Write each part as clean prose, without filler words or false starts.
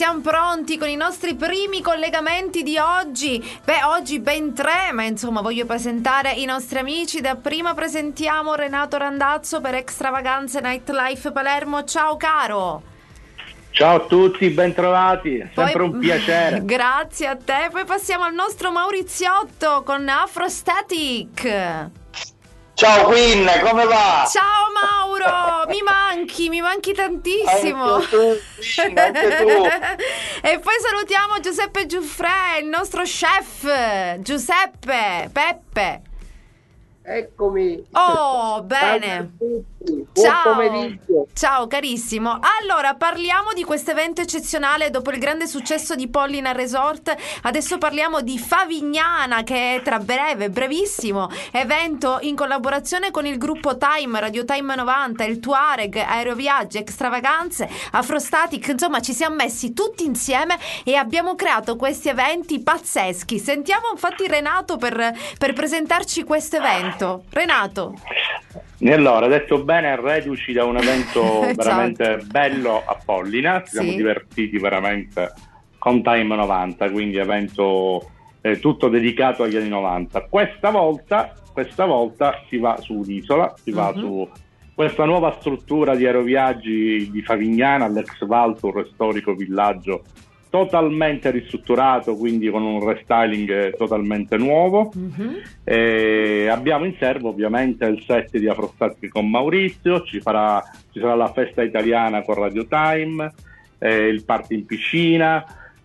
siamo pronti con i nostri primi collegamenti di oggi. Oggi ben 3, ma insomma voglio presentare i nostri amici. Dapprima presentiamo Renato Randazzo per Extravaganze Nightlife Palermo. Ciao caro. Ciao a tutti, bentrovati, sempre un piacere. Grazie a te. Poi passiamo al nostro Mauriziotto con Afrostatic. Ciao Queen, come va? Ciao Mauro, mi manchi tantissimo. Anche tu, Queen, anche tu. E poi salutiamo Giuseppe Giuffre, il nostro chef. Giuseppe, Peppe. Eccomi. Oh, bene. Buon pomeriggio. Ciao carissimo. Allora parliamo di questo evento eccezionale dopo il grande successo di Pollina Resort. Adesso parliamo di Favignana, che è tra brevissimo evento in collaborazione con il gruppo Time, Radio Time 90, il Tuareg, Aeroviaggi, Extravaganze, Afrostatic. Insomma ci siamo messi tutti insieme e abbiamo creato questi eventi pazzeschi. Sentiamo infatti Renato per presentarci questo evento. Renato. E allora, detto bene, reduci da un evento veramente bello a Pollina, ci siamo divertiti veramente con Time 90, quindi evento tutto dedicato agli anni 90. Questa volta si va su un'isola, si va su questa nuova struttura di aeroviaggi di Favignana, l'ex Valtour, storico villaggio totalmente ristrutturato, quindi con un restyling totalmente nuovo. Abbiamo in serbo ovviamente il set di Afrostatic con Maurizio, ci sarà la festa italiana con Radio Time, il party in piscina.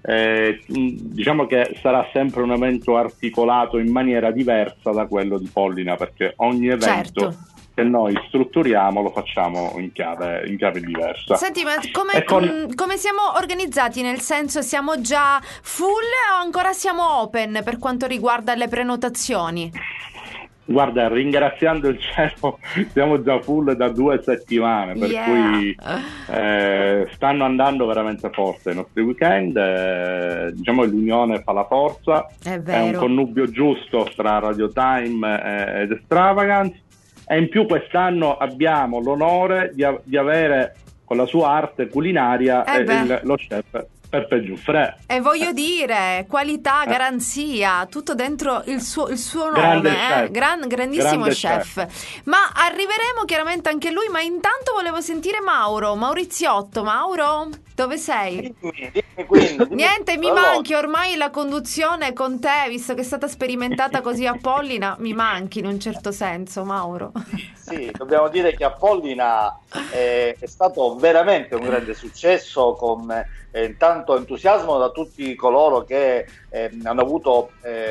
Diciamo che sarà sempre un evento articolato in maniera diversa da quello di Pollina, perché ogni evento che noi strutturiamo lo facciamo in chiave diversa. Senti, ma come siamo organizzati? Nel senso, siamo già full o ancora siamo open per quanto riguarda le prenotazioni? Guarda, ringraziando il cielo, siamo già full da 2 settimane, per cui stanno andando veramente forte i nostri weekend. Diciamo che l'unione fa la forza, è un connubio giusto tra Radio Time ed Extravagance. E in più quest'anno abbiamo l'onore di avere con la sua arte culinaria lo chef Peppe Giuffre. E voglio dire, qualità, garanzia, tutto dentro il suo Grande nome, chef. grandissimo Grande chef. Ma arriveremo chiaramente anche lui, ma intanto volevo sentire Mauriziotto. Mauro, dove sei? Dimmi, Niente, mi manchi ormai la conduzione con te, visto che è stata sperimentata così a Pollina, mi manchi in un certo senso, Mauro. Sì, dobbiamo dire che a Pollina è stato veramente un grande successo, con tanto entusiasmo da tutti coloro che hanno avuto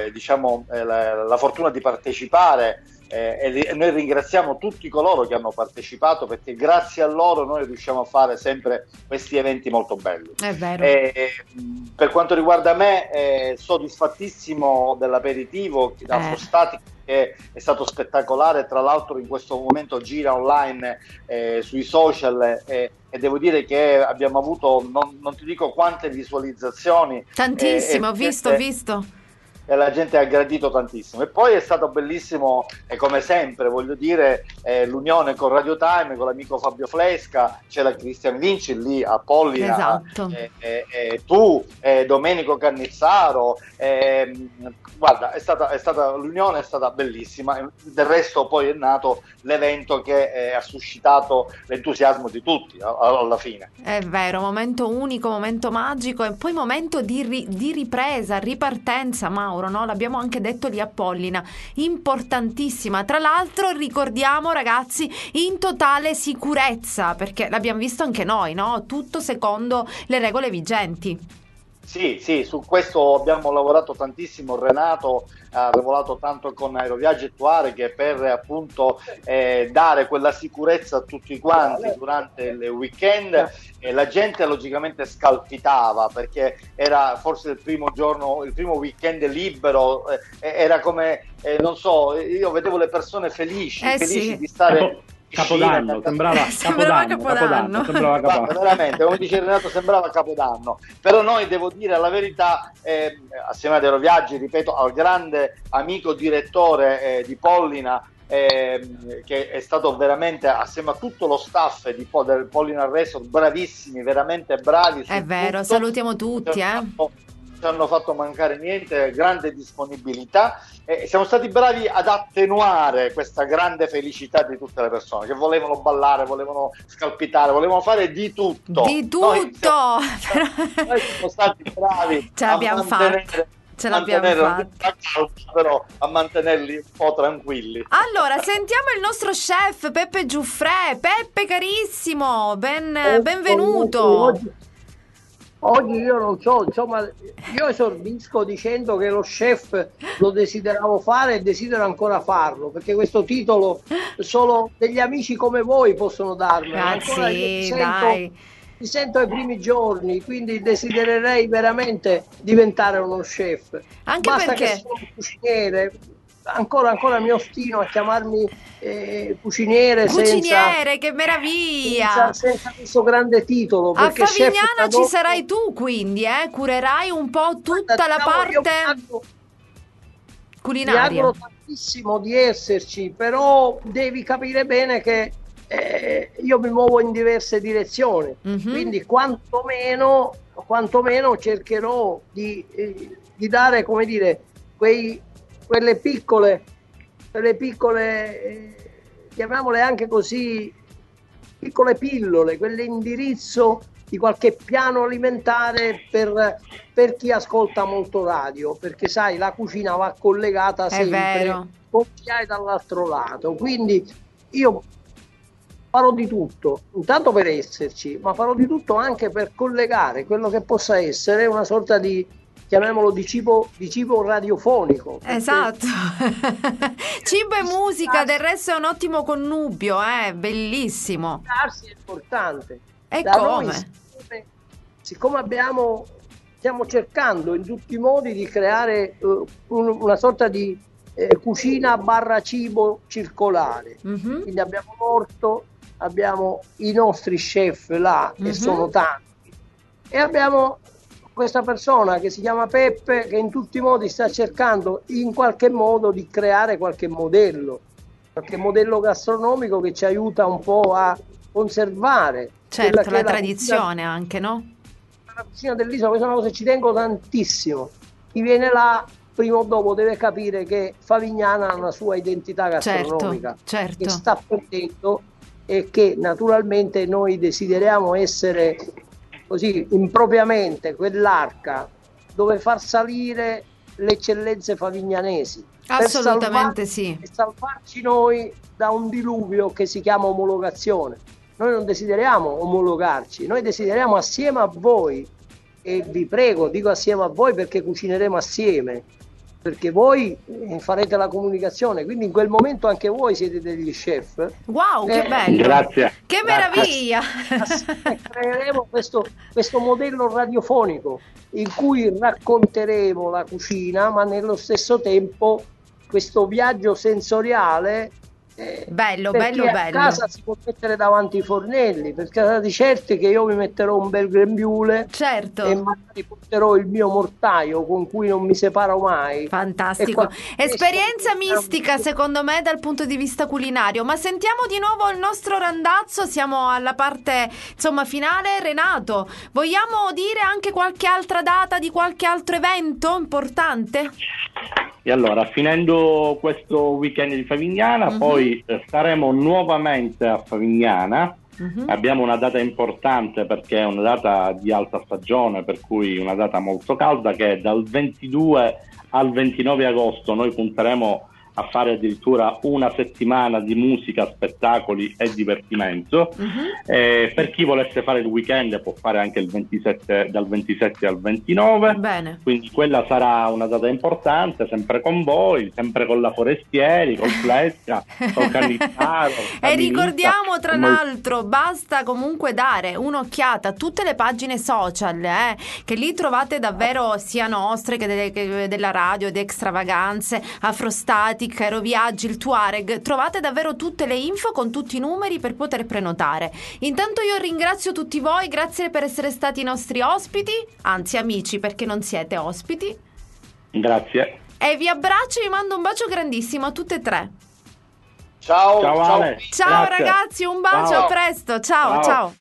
la fortuna di partecipare, e noi ringraziamo tutti coloro che hanno partecipato, perché grazie a loro noi riusciamo a fare sempre questi eventi molto belli. È vero. Per quanto riguarda me, soddisfattissimo dell'aperitivo da Afrostatic, che è stato spettacolare. Tra l'altro in questo momento gira online sui social, e devo dire che abbiamo avuto non ti dico quante visualizzazioni. Tantissimo, ho visto. E la gente ha gradito tantissimo. E poi è stato bellissimo, e come sempre voglio dire, l'unione con Radio Time, con l'amico Fabio Flesca, c'è la Cristian Vinci lì a Pollina, esatto. Tu, Domenico Cannizzaro, guarda, l'unione è stata bellissima. Del resto poi è nato l'evento che ha suscitato l'entusiasmo di tutti alla fine. È vero, momento unico, momento magico, e poi momento di ripresa, ripartenza, Mauro, no? L'abbiamo anche detto lì a Pollina, importantissima. Tra l'altro ricordiamo, ragazzi, in totale sicurezza, perché l'abbiamo visto anche noi, no? Tutto secondo le regole vigenti. Sì, su questo abbiamo lavorato tantissimo. Renato ha lavorato tanto con Aeroviaggi e Tuareg per appunto dare quella sicurezza a tutti quanti durante il weekend, e la gente logicamente scalpitava, perché era forse il primo weekend libero, era come non so, io vedevo le persone felici di stare. Capodanno, sembrava Capodanno. Veramente, come dice Renato, sembrava Capodanno. Però noi, devo dire la verità, assieme ad Aeroviaggi, ripeto, al grande amico direttore di Pollina, che è stato veramente, assieme a tutto lo staff di del Pollina Resort, bravissimi, veramente bravi. È vero, salutiamo tutti. Non ci hanno fatto mancare niente, grande disponibilità. Siamo stati bravi ad attenuare questa grande felicità di tutte le persone che volevano ballare, volevano scalpitare, volevano fare di tutto. Di tutto! Noi siamo stati bravi. Ce l'abbiamo fatta. Ce l'abbiamo fatta. Però a mantenerli un po' tranquilli. Allora, sentiamo il nostro chef Peppe Giuffrè. Peppe carissimo, benvenuto. Oggi io non so, insomma, io esordisco dicendo che lo chef lo desideravo fare e desidero ancora farlo, perché questo titolo solo degli amici come voi possono darmelo. Ancora mi sento ai primi giorni, quindi desidererei veramente diventare uno chef. Anche basta perché che sono un cuciniere, ancora mi ostino a chiamarmi cuciniere, che meraviglia, senza questo grande titolo. A Favignana ci sarai tu, quindi curerai un po' tutta la parte culinaria. Mi auguro tantissimo di esserci, però devi capire bene che io mi muovo in diverse direzioni, quindi quantomeno cercherò di dare, come dire, quelle piccole, chiamiamole anche così, piccole pillole, quell'indirizzo di qualche piano alimentare per chi ascolta molto radio, perché sai, la cucina va collegata sempre con chi hai dall'altro lato, quindi io farò di tutto, intanto per esserci, ma farò di tutto anche per collegare quello che possa essere una sorta di, chiamiamolo, di cibo radiofonico. Esatto. Cibo e musica, del resto è un ottimo connubio, bellissimo. È importante. E da come? Noi, siccome stiamo cercando in tutti i modi di creare una sorta di cucina / cibo circolare, quindi abbiamo l'orto, abbiamo i nostri chef là, che sono tanti, e abbiamo questa persona che si chiama Peppe, che in tutti i modi sta cercando in qualche modo di creare qualche modello gastronomico che ci aiuta un po' a conservare la tradizione anche, no? La cucina dell'isola. Questa è una cosa che ci tengo tantissimo. Chi viene là prima o dopo deve capire che Favignana ha una sua identità gastronomica, certo. che sta perdendo, e che naturalmente noi desideriamo essere così impropriamente quell'arca dove far salire le eccellenze favignanesi. Assolutamente per salvarci noi da un diluvio che si chiama omologazione. Noi non desideriamo omologarci, noi desideriamo assieme a voi, e vi prego, dico assieme a voi perché cucineremo assieme, perché voi farete la comunicazione, quindi in quel momento anche voi siete degli chef. Wow, che bello! Grazie. Che meraviglia! Creeremo questo modello radiofonico in cui racconteremo la cucina, ma nello stesso tempo questo viaggio sensoriale. Bello. A casa si può mettere davanti i fornelli, perché di certo che io mi metterò un bel grembiule, certo, e magari porterò il mio mortaio con cui non mi separo mai. Fantastico, esperienza mistica secondo me dal punto di vista culinario. Ma sentiamo di nuovo il nostro randazzo, siamo alla parte finale. Renato, vogliamo dire anche qualche altra data di qualche altro evento importante? E allora, finendo questo weekend di Favignana, poi staremo nuovamente a Favignana. Abbiamo una data importante perché è una data di alta stagione, per cui una data molto calda, che è dal 22 al 29 agosto. Noi punteremo a fare addirittura una settimana di musica, spettacoli e divertimento. Per chi volesse fare il weekend può fare anche il 27, dal 27 al 29. Bene. Quindi quella sarà una data importante, sempre con voi, sempre con la Forestieri, col Flesca, col Cannitaro. E ricordiamo tra l'altro, basta comunque dare un'occhiata a tutte le pagine social, che lì trovate davvero sia nostre che della radio, di Extravaganze, Afrostatic, Aeroviaggi, il Tuareg. Trovate davvero tutte le info con tutti i numeri per poter prenotare. Intanto io ringrazio tutti voi, grazie per essere stati i nostri ospiti, anzi amici, perché non siete ospiti. Grazie. E vi abbraccio e vi mando un bacio grandissimo a tutte e tre. Ciao, ciao, Ale. Ciao ragazzi, un bacio, a presto. Ciao.